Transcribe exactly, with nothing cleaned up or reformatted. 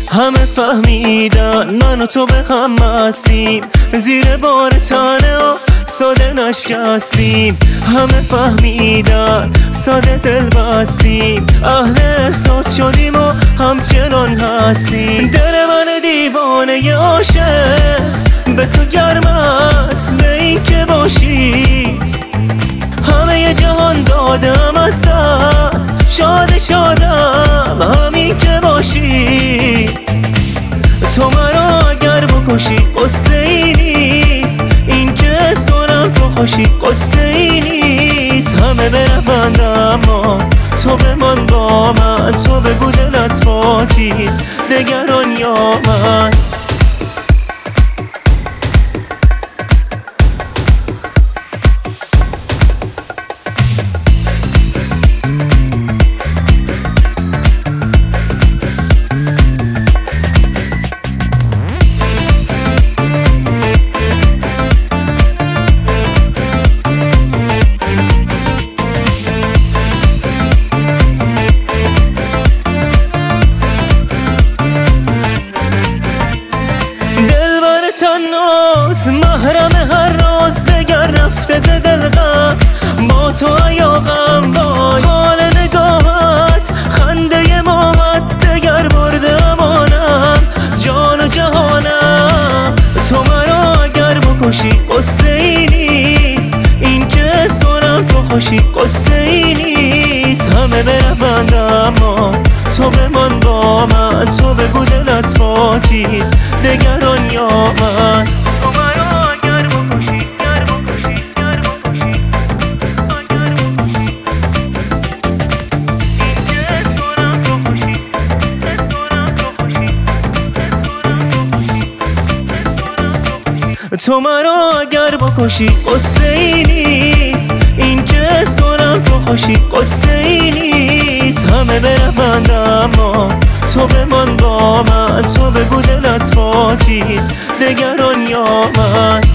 همه فهمیدن من و تو به هم هستیم، زیر بار تنه ها ساده نشکستیم. همه فهمیدن ساده دل بستیم، اهل احساس شدیم و همچنان هستیم. دل من دیوانه عاشق به تو گرم است، به این که باشی همه جهان دادم از دست. شاد شادم همین که باشی، تو مرا اگر بکشی قصه ای نیست، این که حس کنم تو خوشی قصه ای نیست. همه برفند اما تو بمان با من، تو بگو دلت با کیست، دگران یا من. تناس محرم هر راز، دگر رفته ز دل غم با تو ایاغم. وای حال نگاهت خنده مامت، دگر برده امانم جان و جهانم. تو مرا اگر بکشی قصه ای نیست، این که حس کنم تو خوشی قصه ای نیست. همه برفند اما تو بمان با من، تو بگو دلت با کیست، دگران یا من. تو مرا اگر بکشی گر بکشی گر بکشی اگر بکشی، این که حس کنم تو خوشی حس کنم تو خوشی تو مرا اگر بکشی قصه ای نیست، این که حس کنم تو خوشی قصه ای نیست. همه برفند اما تو بمان با من، تو بگو دلت با کیست، دگران یا من.